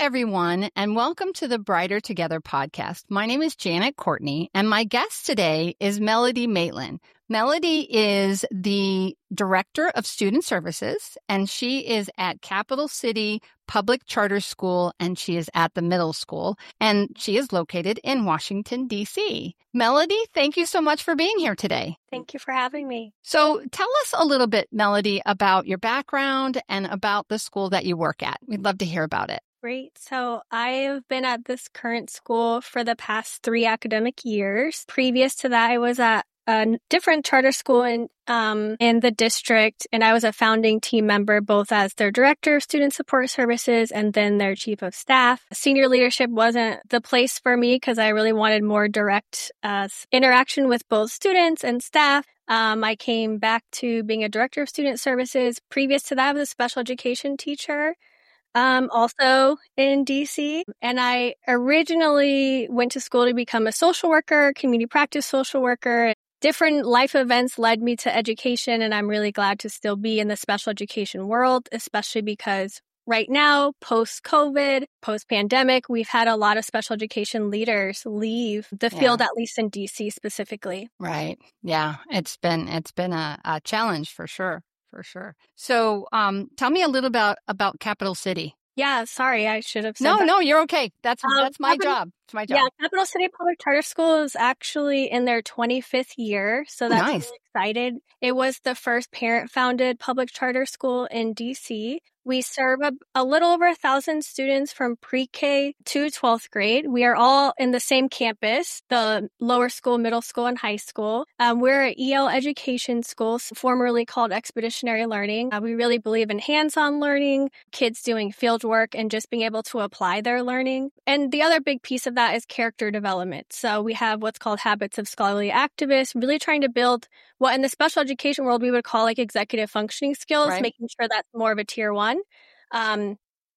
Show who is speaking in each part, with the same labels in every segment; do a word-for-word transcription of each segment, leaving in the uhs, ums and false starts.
Speaker 1: everyone, and welcome to the Brighter Together podcast. My name is Janet Courtney, and my guest today is Melody Maitland. Melody is the Director of Student Services, and she is at Capital City Public Charter School, and she is at the middle school, and she is located in Washington, D C. Melody, thank you so much for being here today.
Speaker 2: Thank you for having me.
Speaker 1: So tell us a little bit, Melody, about your background and about the school that you work at. We'd love to hear about it.
Speaker 2: Great. So I've been at this current school for the past three academic years. Previous to that, I was at a different charter school in um in the district, and I was a founding team member both as their director of student support services and then their chief of staff. Senior leadership wasn't the place for me because I really wanted more direct uh, interaction with both students and staff. Um, I came back to being a director of student services. Previous to that, I was a special education teacher. Um, also in D C. And I originally went to school to become a social worker, community practice social worker. Different life events led me to education, and I'm really glad to still be in the special education world, especially because right now, post-COVID, post-pandemic, we've had a lot of special education leaders leave the field,
Speaker 1: Yeah.
Speaker 2: at least in D C specifically.
Speaker 1: Right. Yeah. It's been it's been a, a challenge for sure. For sure. So um, tell me a little about, about Capital City.
Speaker 2: Yeah, sorry, I should have said
Speaker 1: No,
Speaker 2: that.
Speaker 1: no, you're okay. That's
Speaker 2: Um,
Speaker 1: that's my
Speaker 2: Capital-
Speaker 1: job. It's my job.
Speaker 2: Yeah, Capital City Public Charter School is actually in their twenty-fifth year, so that's
Speaker 1: Nice.
Speaker 2: really excited. It was the first parent-founded public charter school in D C. We serve a, a little over a thousand students from pre-K to twelfth grade. We are all in the same campus, the lower school, middle school, and high school. Um, we're an E L education school, formerly called Expeditionary Learning. Uh, we really believe in hands-on learning, kids doing field work, and just being able to apply their learning. And the other big piece of that is character development. So we have what's called Habits of Scholarly Activists, really trying to build what in the special education world we would call like executive functioning skills,
Speaker 1: Right.
Speaker 2: making sure that's more of a tier one, um,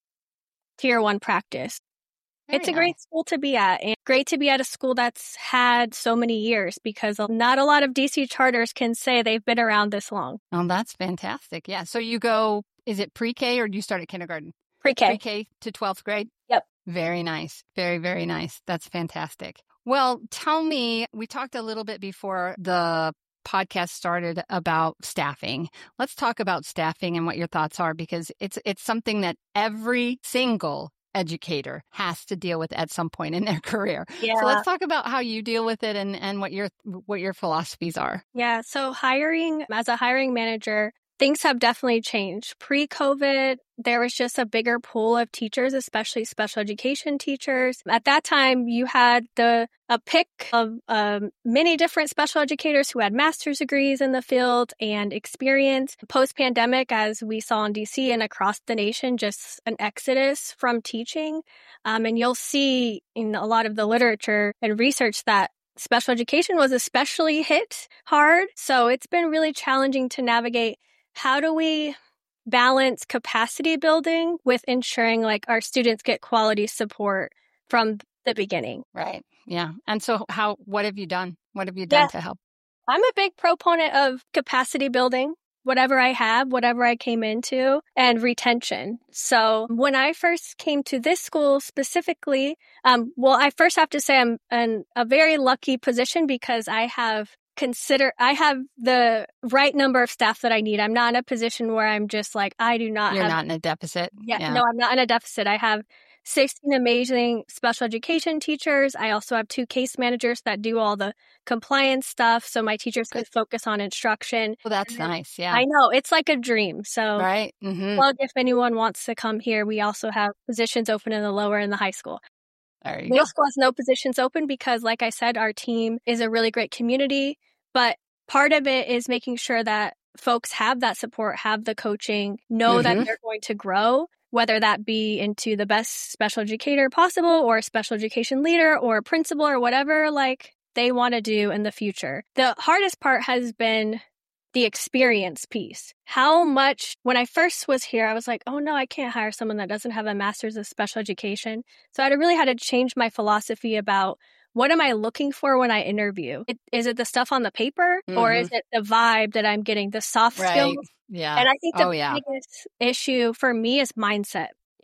Speaker 2: tier one practice.
Speaker 1: Very
Speaker 2: It's a great
Speaker 1: nice.
Speaker 2: school to be at, and great to be at a school that's had so many years, because not a lot of D C charters can say they've been around this long.
Speaker 1: Oh, that's fantastic. Yeah. So you go, is it pre-K or do you start at kindergarten?
Speaker 2: Pre-K.
Speaker 1: Pre-K to twelfth grade?
Speaker 2: Yep.
Speaker 1: Very nice. Very, very nice. That's fantastic. Well, tell me, we talked a little bit before the podcast started about staffing. Let's talk about staffing and what your thoughts are, because it's it's something that every single educator has to deal with at some point in their career.
Speaker 2: Yeah.
Speaker 1: So let's talk about how you deal with it and, and what your what your philosophies are.
Speaker 2: Yeah. So hiring, as a hiring manager, things have definitely changed. Pre-COVID, there was just a bigger pool of teachers, especially special education teachers. At that time, you had the a pick of um, many different special educators who had master's degrees in the field and experience. Post-pandemic, as we saw in D C and across the nation, just an exodus from teaching. Um, and you'll see in a lot of the literature and research that special education was especially hit hard. So it's been really challenging to navigate. How do we balance capacity building with ensuring like our students get quality support from the beginning?
Speaker 1: Right. Yeah. And so how what have you done? What have you done
Speaker 2: Yeah.
Speaker 1: to help?
Speaker 2: I'm a big proponent of capacity building, whatever I have, whatever I came into, and retention. So when I first came to this school specifically, um, well, I first have to say I'm in a very lucky position because I have consider I have the right number of staff that I need. I'm not in a position where I'm just like, I do not
Speaker 1: You're
Speaker 2: have.
Speaker 1: not in a deficit.
Speaker 2: Yeah, no, I'm not in a deficit. I have sixteen amazing special education teachers. I also have two case managers that do all the compliance stuff, so my teachers can
Speaker 1: Good.
Speaker 2: focus on instruction.
Speaker 1: Well, that's
Speaker 2: And then-
Speaker 1: nice. Yeah.
Speaker 2: I know, it's like a dream. So
Speaker 1: Right. Mm-hmm.
Speaker 2: plug if anyone wants to come here. We also have positions open in the lower and the high school.
Speaker 1: There you go.
Speaker 2: Middle school has no positions open because, like I said, our team is a really great community. But part of it is making sure that folks have that support, have the coaching, know that
Speaker 1: Mhm.
Speaker 2: they're going to grow, whether that be into the best special educator possible or a special education leader or a principal or whatever like they want to do in the future. The hardest part has been the experience piece. How much, when I first was here, I was like, oh no, I can't hire someone that doesn't have a master's of special education. So I really had to change my philosophy about what am I looking for when I interview? It, is it the stuff on the paper or
Speaker 1: Mhm.
Speaker 2: is it the vibe that I'm getting, the soft
Speaker 1: Right.
Speaker 2: skills?
Speaker 1: Yeah.
Speaker 2: And I think the
Speaker 1: Oh, yeah.
Speaker 2: biggest issue for me is mindset.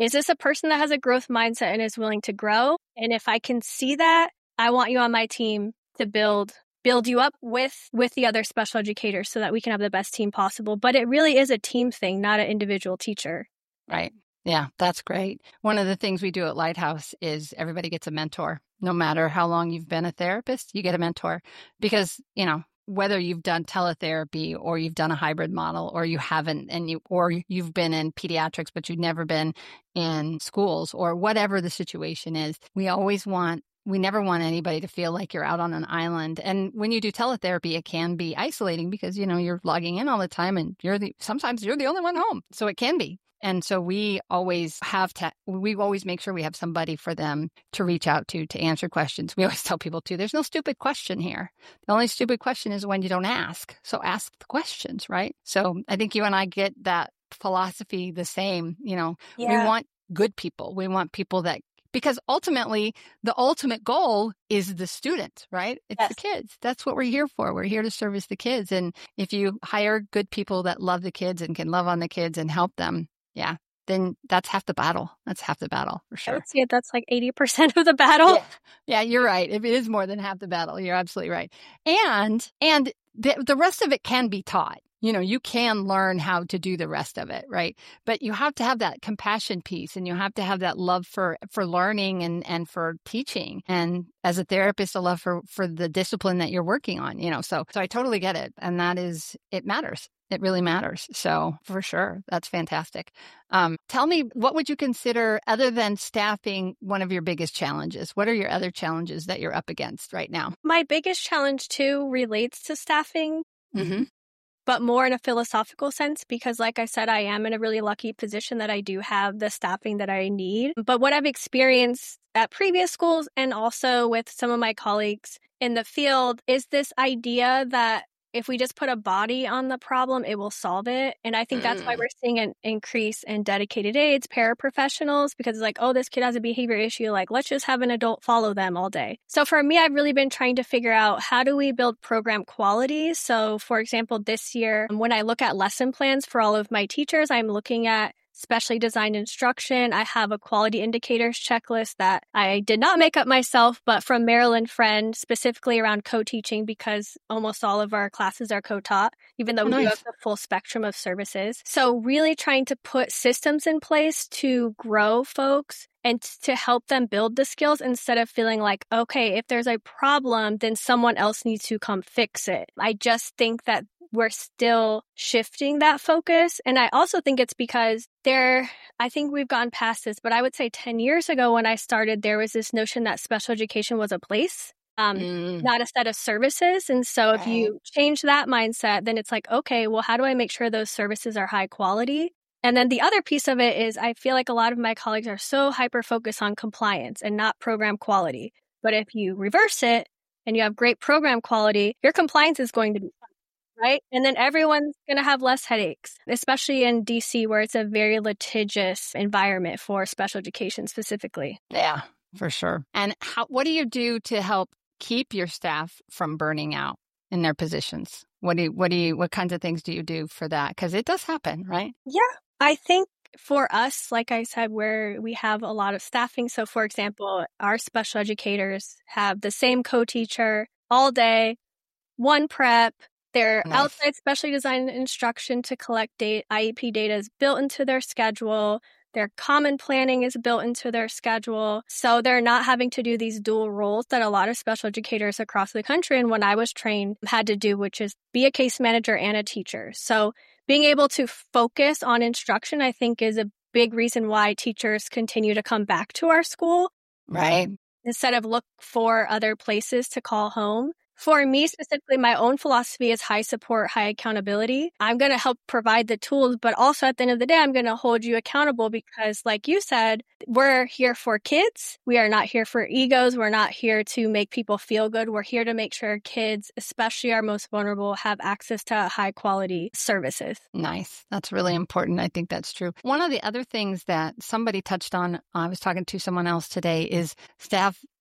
Speaker 2: is this a person that has a growth mindset and is willing to grow? And if I can see that, I want you on my team to build build you up with with the other special educators so that we can have the best team possible. But it really is a team thing, not an individual teacher.
Speaker 1: Right. Yeah, that's great. One of the things we do at Lighthouse is everybody gets a mentor. No matter how long you've been a therapist, you get a mentor because, you know, whether you've done teletherapy or you've done a hybrid model or you haven't, and you or you've been in pediatrics, but you've never been in schools or whatever the situation is, we always want We never want anybody to feel like you're out on an island. And when you do teletherapy, it can be isolating because, you know, you're logging in all the time and you're the, sometimes you're the only one home. So it can be. And so we always have to, we always make sure we have somebody for them to reach out to, to answer questions. We always tell people too, there's no stupid question here. The only stupid question is when you don't ask. So ask the questions, right? So I think you and I get that philosophy the same. You know,
Speaker 2: Yeah.
Speaker 1: we want good people. We want people that, because ultimately, the ultimate goal is the student, right? It's
Speaker 2: Yes.
Speaker 1: the kids. That's what we're here for. We're here to service the kids. And if you hire good people that love the kids and can love on the kids and help them, yeah, then that's half the battle. That's half the battle for
Speaker 2: I
Speaker 1: sure.
Speaker 2: would say that's like eighty percent of the battle.
Speaker 1: Yeah, yeah, you're right. It is more than half the battle. You're absolutely right. And and the, the rest of it can be taught. You know, you can learn how to do the rest of it, right? But you have to have that compassion piece and you have to have that love for, for learning and, and for teaching. And as a therapist, a love for, for the discipline that you're working on, you know, so, so I totally get it. And that is, it matters. It really matters. So for sure, that's fantastic. Um, tell me, what would you consider, other than staffing, one of your biggest challenges? What are your other challenges that you're up against right now?
Speaker 2: My biggest challenge too relates to staffing.
Speaker 1: Mm-hmm.
Speaker 2: But more in a philosophical sense, because like I said, I am in a really lucky position that I do have the staffing that I need. But what I've experienced at previous schools and also with some of my colleagues in the field is this idea that if we just put a body on the problem, it will solve it. And I think that's why we're seeing an increase in dedicated aides, paraprofessionals, because it's like, oh, this kid has a behavior issue. Like, let's just have an adult follow them all day. So for me, I've really been trying to figure out how do we build program quality? So for example, this year, when I look at lesson plans for all of my teachers, I'm looking at specially designed instruction. I have a quality indicators checklist that I did not make up myself, but from Marilyn Friend, specifically around co-teaching, because almost all of our classes are co-taught, even though we
Speaker 1: Nice.
Speaker 2: do have the full spectrum of services. So really trying to put systems in place to grow folks and to help them build the skills instead of feeling like, okay, if there's a problem, then someone else needs to come fix it. I just think that we're still shifting that focus. And I also think it's because there, I think we've gone past this, but I would say ten years ago when I started, there was this notion that special education was a place, um,
Speaker 1: Mm.
Speaker 2: not a set of services. And so if you change that mindset, then it's like, okay, well, how do I make sure those services are high quality? And then the other piece of it is I feel like a lot of my colleagues are so hyper-focused on compliance and not program quality. But if you reverse it and you have great program quality, your compliance is going to be fine, right? And then everyone's going to have less headaches, especially in D C where it's a very litigious environment for special education specifically.
Speaker 1: Yeah, for sure. And how, what do you do to help keep your staff from burning out in their positions? What do you, what do you, what kinds of things do you do for that? Because it does happen, right?
Speaker 2: Yeah, I think for us, like I said, where we have a lot of staffing. So for example, our special educators have the same co-teacher all day, one prep. Their
Speaker 1: Nice.
Speaker 2: outside specially designed instruction to collect data, I E P data is built into their schedule. Their common planning is built into their schedule. So they're not having to do these dual roles that a lot of special educators across the country and when I was trained had to do, which is be a case manager and a teacher. So being able to focus on instruction, I think, is a big reason why teachers continue to come back to our school.
Speaker 1: Right.
Speaker 2: Instead of look for other places to call home. For me specifically, my own philosophy is high support, high accountability. I'm going to help provide the tools, but also at the end of the day, I'm going to hold you accountable because like you said, we're here for kids. We are not here for egos. We're not here to make people feel good. We're here to make sure kids, especially our most vulnerable, have access to high quality services.
Speaker 1: Nice. That's really important. I think that's true. One of the other things that somebody touched on, I was talking to someone else today, is staff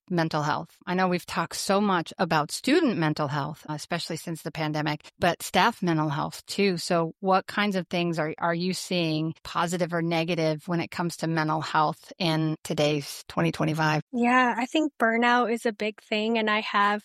Speaker 1: mental health? I know we've talked so much about student mental health, especially since the pandemic, but staff mental health too. So what kinds of things are, are you seeing, positive or negative, when it comes to mental health in today's twenty twenty-five?
Speaker 2: Yeah, I think burnout is a big thing. And I have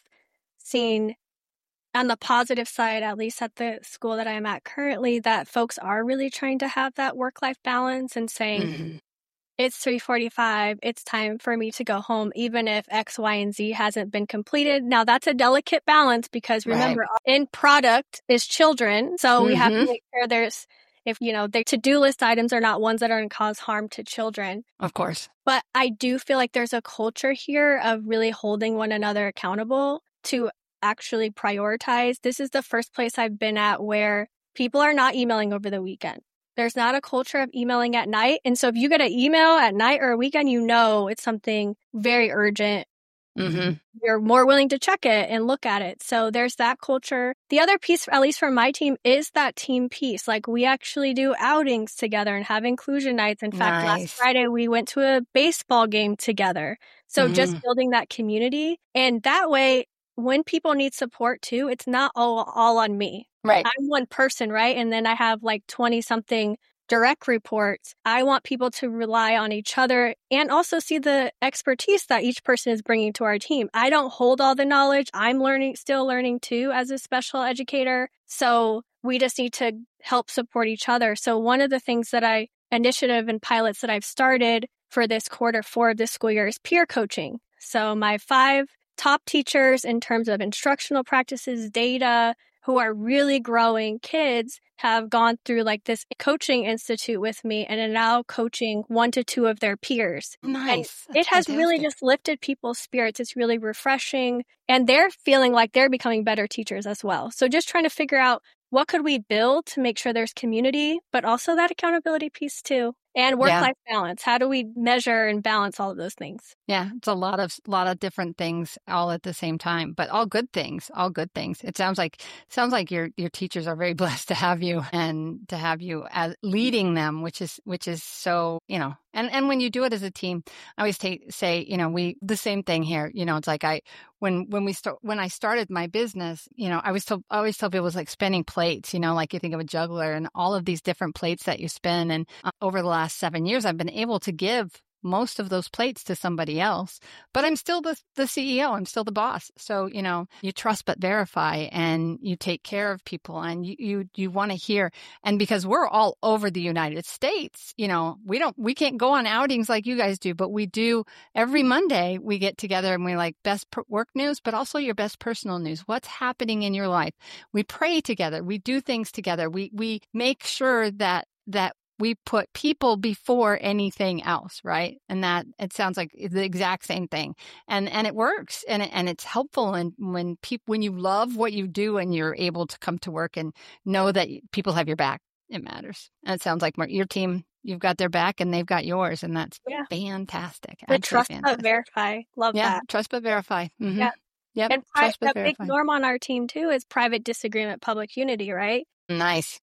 Speaker 2: seen on the positive side, at least at the school that I'm at currently, that folks are really trying to have that work-life balance and saying, mm-hmm. It's three forty-five, it's time for me to go home, even if X, Y, and Z hasn't been completed. Now, that's a delicate balance because remember, right. End product is children. So mm-hmm. we have to make sure there's, if, you know, the to-do list items are not ones that are going to cause harm to children.
Speaker 1: Of course.
Speaker 2: But I do feel like there's a culture here of really holding one another accountable to actually prioritize. This is the first place I've been at where people are not emailing over the weekend. There's not a culture of emailing at night. And so if you get an email at night or a weekend, you know it's something very urgent. Mm-hmm. You're more willing to check it and look at it. So there's that culture. The other piece, at least for my team, is that team piece. Like we actually do outings together and have inclusion nights. In fact, nice. Last Friday, we went to a baseball game together. So mm-hmm. just building that community. And that way, when people need support too, it's not all, all on me.
Speaker 1: Right.
Speaker 2: I'm one person, right? And then I have like twenty something direct reports. I want people to rely on each other and also see the expertise that each person is bringing to our team. I don't hold all the knowledge. I'm learning, still learning too as a special educator. So we just need to help support each other. So one of the things that I, initiative and pilots that I've started for this quarter four of this school year is peer coaching. So my five top teachers in terms of instructional practices, data, who are really growing kids have gone through like this coaching institute with me and are now coaching one to two of their peers.
Speaker 1: Nice.
Speaker 2: And it has fantastic. Really just lifted people's spirits. It's really refreshing. And they're feeling like they're becoming better teachers as well. So just trying to figure out what could we build to make sure there's community, but also that accountability piece too. And work-life yeah. balance. How do we measure and balance all of those things?
Speaker 1: Yeah, it's a lot of lot of different things all at the same time, but all good things, all good things. It sounds like sounds like your your teachers are very blessed to have you and to have you as leading them, which is which is so, you know, and and when you do it as a team, I always take, say, you know, we the same thing here. You know, it's like I when when we start when I started my business, you know, I was told, I always tell people it was like spinning plates. You know, like you think of a juggler and all of these different plates that you spin, and uh, over the last seven years, I've been able to give most of those plates to somebody else, but I'm still the, the C E O. I'm still the boss. So, you know, you trust but verify, and you take care of people, and you, you, you want to hear. And because we're all over the United States, you know, we don't, we can't go on outings like you guys do, but we do every Monday. We get together and we like best work news, but also your best personal news. What's happening in your life? We pray together. We do things together. We, we make sure that, that we put people before anything else, right? And that it sounds like the exact same thing, and and it works, and it, and it's helpful. And when people, when you love what you do, and you're able to come to work and know that people have your back, it matters. And it sounds like your team, you've got their back, and they've got yours, and that's yeah. fantastic.
Speaker 2: The trust but verify, love
Speaker 1: yeah,
Speaker 2: that.
Speaker 1: Trust but verify. Mm-hmm. Yeah,
Speaker 2: yep. And pri- a big norm on our team too is private disagreement, public unity, right?
Speaker 1: Nice.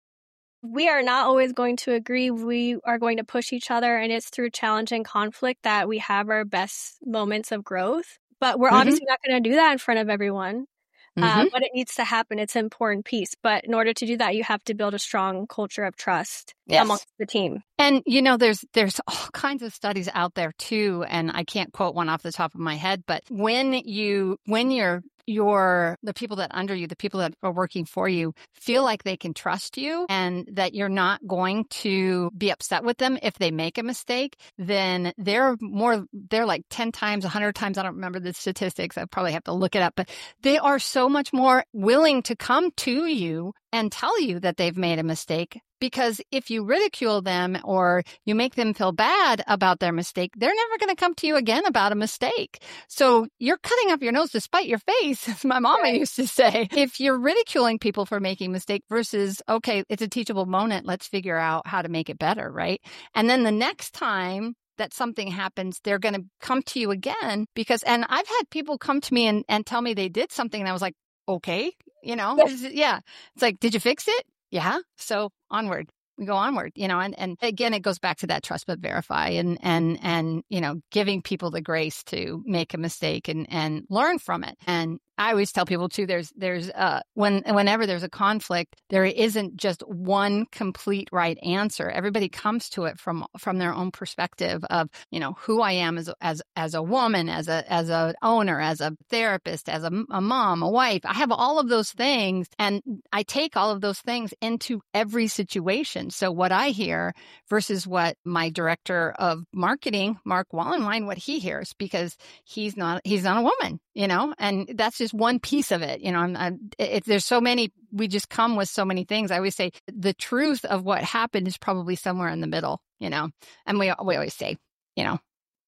Speaker 2: We are not always going to agree. We are going to push each other, and it's through challenge and conflict that we have our best moments of growth. But we're mm-hmm. obviously not going to do that in front of everyone. Mm-hmm. Uh, but it needs to happen. It's an important piece. But in order to do that, you have to build a strong culture of trust yes. amongst the team.
Speaker 1: And, you know, there's there's all kinds of studies out there, too. And I can't quote one off the top of my head. But when you when you're your the people that under you, the people that are working for you, feel like they can trust you and that you're not going to be upset with them if they make a mistake, then they're more, they're like ten times, one hundred times. I don't remember the statistics. I probably have to look it up, but they are so much more willing to come to you and tell you that they've made a mistake. Because if you ridicule them or you make them feel bad about their mistake, they're never going to come to you again about a mistake. So you're cutting up your nose to spite your face, as my mama right. used to say. If you're ridiculing people for making a mistake versus, okay, it's a teachable moment, let's figure out how to make it better, right? And then the next time that something happens, they're going to come to you again because, and I've had people come to me and, and tell me they did something and I was like, okay, you know, yes. yeah. It's like, did you fix it? Yeah. So onward. we go onward, you know, and, and again, it goes back to that trust but verify and, and, and, you know, giving people the grace to make a mistake and, and learn from it. And I always tell people too, there's, there's, uh, when, whenever there's a conflict, there isn't just one complete right answer. Everybody comes to it from, from their own perspective of, you know, who I am as, as, as a woman, as a, as an owner, as a therapist, as a, a mom, a wife. I have all of those things, and I take all of those things into every situation. So what I hear versus what my director of marketing, Mark Wallenwein, what he hears, because he's not, he's not a woman, you know, and that's just one piece of it. You know, I'm, I'm, it, there's so many, we just come with so many things. I always say the truth of what happened is probably somewhere in the middle, you know, and we, we always say, you know,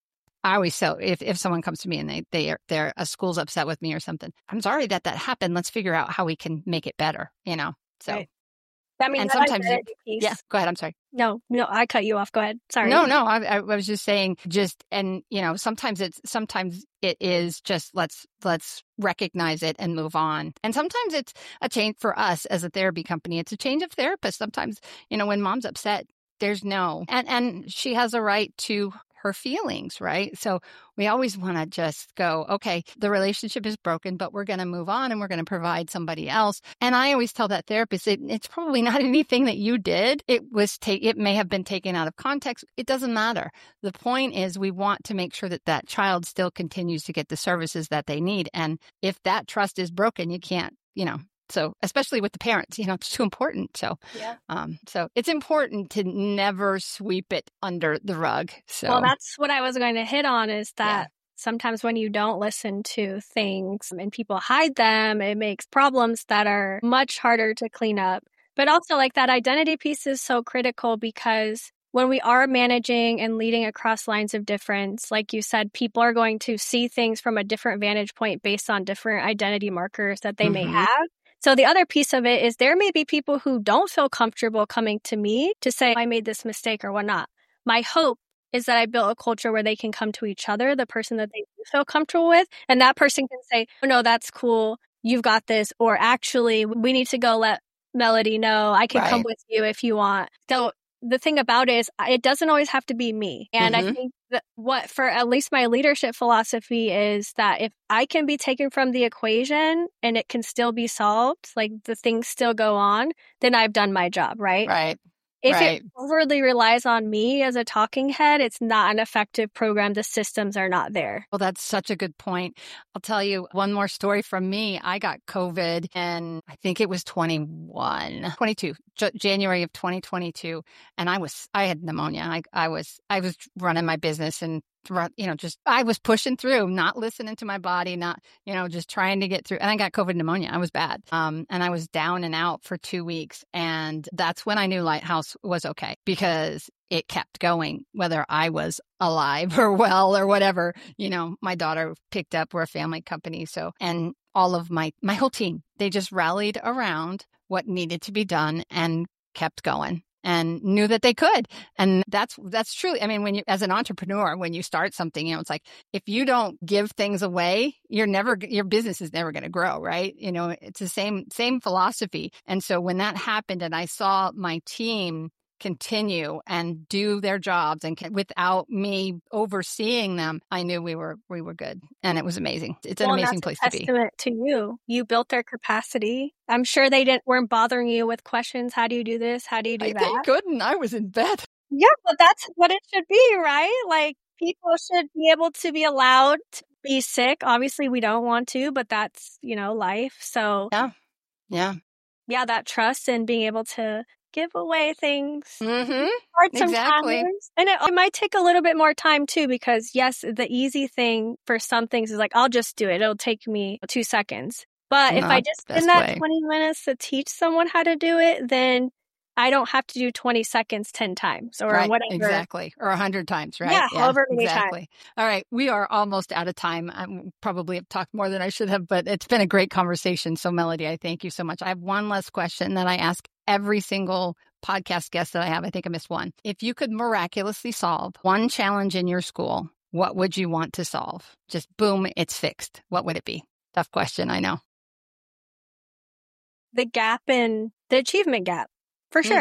Speaker 1: I always so if, if someone comes to me and they, they are, they're, a school's upset with me or something, I'm sorry that that happened. Let's figure out how we can make it better, you know? So,
Speaker 2: right. I mean,
Speaker 1: and
Speaker 2: that
Speaker 1: sometimes, you,
Speaker 2: piece.
Speaker 1: yeah, go ahead. I'm sorry.
Speaker 2: No, no, I cut you off. Go ahead. Sorry.
Speaker 1: No, no, I, I was just saying just, and you know, sometimes it's, sometimes it is just, let's, let's recognize it and move on. And sometimes it's a change for us as a therapy company. It's a change of therapist. Sometimes, you know, when mom's upset, there's no, and, and she has a right to her feelings, right? So we always want to just go, okay, the relationship is broken, but we're going to move on and we're going to provide somebody else. And I always tell that therapist, it, it's probably not anything that you did. It was take, it may have been taken out of context. It doesn't matter. The point is we want to make sure that that child still continues to get the services that they need. And if that trust is broken, you can't, you know, so especially with the parents, you know, it's too important. So,
Speaker 2: yeah.
Speaker 1: um, so it's important to never sweep it under the rug. So,
Speaker 2: well, that's what I was going to hit on is that
Speaker 1: yeah.
Speaker 2: sometimes when you don't listen to things and people hide them, it makes problems that are much harder to clean up. But also like that identity piece is so critical because when we are managing and leading across lines of difference, like you said, people are going to see things from a different vantage point based on different identity markers that they
Speaker 1: Mm-hmm.
Speaker 2: may have. So the other piece of it is there may be people who don't feel comfortable coming to me to say, I made this mistake or whatnot. My hope is that I built a culture where they can come to each other, the person that they feel comfortable with, and that person can say, oh, no, that's cool. You've got this. Or actually, we need to go let Melody know. I can
Speaker 1: Right.
Speaker 2: come with you if you want. So the thing about it is it doesn't always have to be me. And
Speaker 1: Mm-hmm.
Speaker 2: I think that what for at least my leadership philosophy is that if I can be taken from the equation and it can still be solved, like the things still go on, then I've done my job, right?
Speaker 1: Right.
Speaker 2: If
Speaker 1: right.
Speaker 2: it overly relies on me as a talking head, it's not an effective program. The systems are not there.
Speaker 1: Well, that's such a good point. I'll tell you one more story from me. I got COVID and I think it was twenty-one, twenty-two, J- January of twenty twenty-two. And I was, I had pneumonia. I, I was, I was running my business and you know, just, I was pushing through, not listening to my body, not, you know, just trying to get through. And I got COVID pneumonia. I was bad. Um, and I was down and out for two weeks. And that's when I knew Lighthouse was okay because it kept going, whether I was alive or well or whatever. You know, my daughter picked up, we're a family company. So, and all of my, my whole team, they just rallied around what needed to be done and kept going. And knew that they could. And that's, that's true. I mean, when you, as an entrepreneur, when you start something, you know, it's like, if you don't give things away, you're never, your business is never going to grow, right? You know, it's the same, same philosophy. And so when that happened and I saw my team continue and do their jobs and can, without me overseeing them, I knew we were, we were good. And it was amazing. It's an
Speaker 2: well,
Speaker 1: amazing
Speaker 2: that's
Speaker 1: place
Speaker 2: a
Speaker 1: to be.
Speaker 2: testament to you. You built their capacity. I'm sure they didn't, weren't bothering you with questions. How do you do this? How do you do
Speaker 1: I,
Speaker 2: that?
Speaker 1: they couldn't. I was in bed.
Speaker 2: Yeah, but that's what it should be, right? Like people should be able to be allowed to be sick. Obviously we don't want to, but that's, you know, life. So
Speaker 1: Yeah. Yeah.
Speaker 2: Yeah, that trust and being able to give away things.
Speaker 1: Mm-hmm.
Speaker 2: Hard
Speaker 1: Exactly.
Speaker 2: sometimes. And it, it might take a little bit more time too, because yes, the easy thing for some things is like, I'll just do it. It'll take me two seconds. But if
Speaker 1: Not
Speaker 2: I just
Speaker 1: the
Speaker 2: spend
Speaker 1: best
Speaker 2: that
Speaker 1: way.
Speaker 2: twenty minutes to teach someone how to do it, then I don't have to do twenty seconds ten times or
Speaker 1: Right,
Speaker 2: whatever.
Speaker 1: exactly. Or a hundred times, right?
Speaker 2: Yeah, however many times.
Speaker 1: exactly. All right. We are almost out of time. I probably have talked more than I should have, but it's been a great conversation. So Melody, I thank you so much. I have one last question that I ask every single podcast guest that I have. I think I missed one. If you could miraculously solve one challenge in your school, what would you want to solve? Just boom, it's fixed. What would it be? Tough question, I know.
Speaker 2: The gap in the achievement gap, for sure.
Speaker 1: Mm.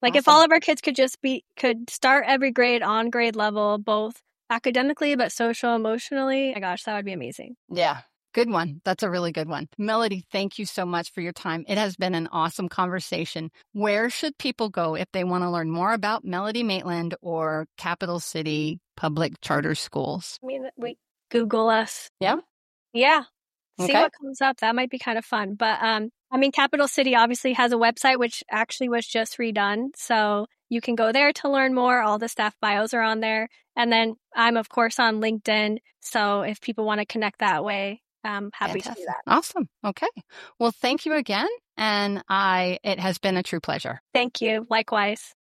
Speaker 2: Like
Speaker 1: Awesome.
Speaker 2: if all of our kids could just be, could start every grade on grade level, both academically, but social, emotionally, my gosh, that would be amazing.
Speaker 1: Yeah. Good one. That's a really good one. Melody, thank you so much for your time. It has been an awesome conversation. Where should people go if they want to learn more about Melody Maitland or Capital City Public Charter Schools?
Speaker 2: I mean, we Google us.
Speaker 1: Yeah.
Speaker 2: Yeah. See
Speaker 1: Okay.
Speaker 2: what comes up. That might be kind of fun. But um, I mean, Capital City obviously has a website, which actually was just redone. So you can go there to learn more. All the staff bios are on there. And then I'm, of course, on LinkedIn. So if people want to connect that way, I'm happy
Speaker 1: Fantastic.
Speaker 2: to do that.
Speaker 1: Awesome. Okay. Well, thank you again. And I, it has been a true pleasure.
Speaker 2: Thank you. Likewise.